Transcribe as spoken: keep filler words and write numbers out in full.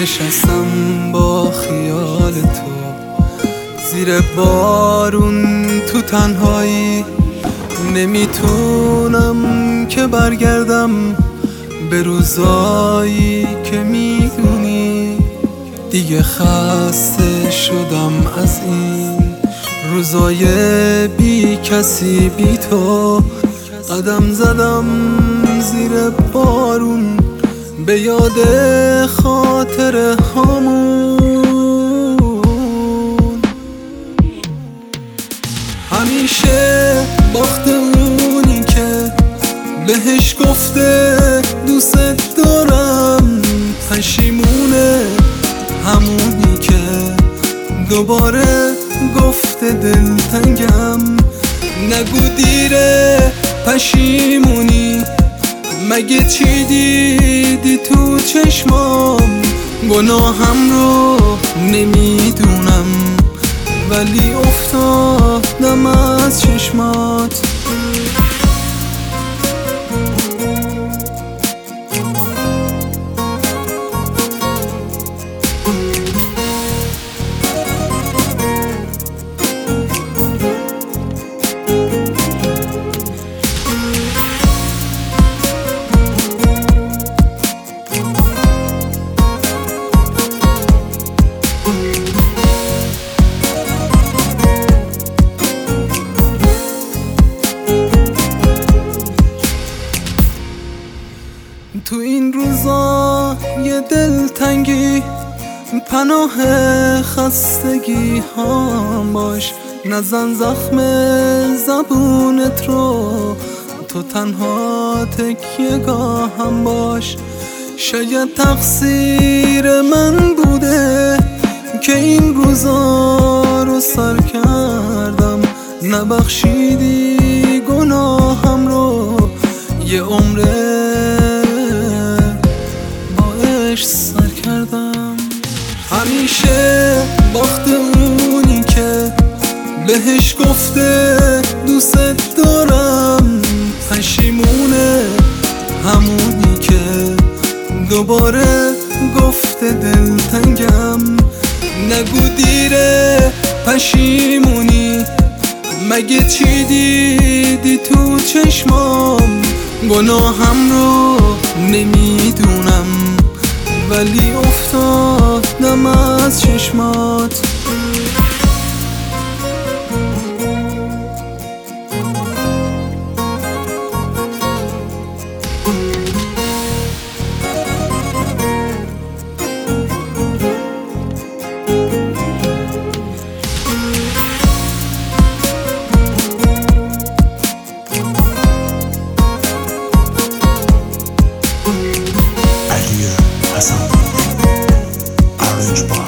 نشستم با خیال تو زیر بارون تو تنهایی، نمیتونم که برگردم به روزایی که میدونی. دیگه خسته شدم از این روزای بی کسی بی تو. قدم زدم زیر بارون به یاد خاطر هامون. همیشه باخت اونی که بهش گفته دوست دارم، پشیمونه همونی که دوباره گفته دلتنگم. نگو دیره پشیمونی، مگه چی دیدی تو چشمام؟ گناهم رو نمیدونم ولی افتادم از چشمات. تو این روزا یه دلتنگی پناه خستگی ها باش، نزن زخم زبونت رو، تو تنها تکیه‌گاهم باش. شاید تقصیر من بوده که این روزا رو سر کردم، نبخشیدی گناهم رو، یه عمره سر کردم. همیشه باخت اونی که بهش گفته دوست دارم، پشیمونه همونی که دوباره گفته دلتنگم. نگو دیره پشیمونی، مگه چی دیدی تو چشمام؟ گناهم رو نمیدونم ولی افتادم از چشمات. Orange Bar.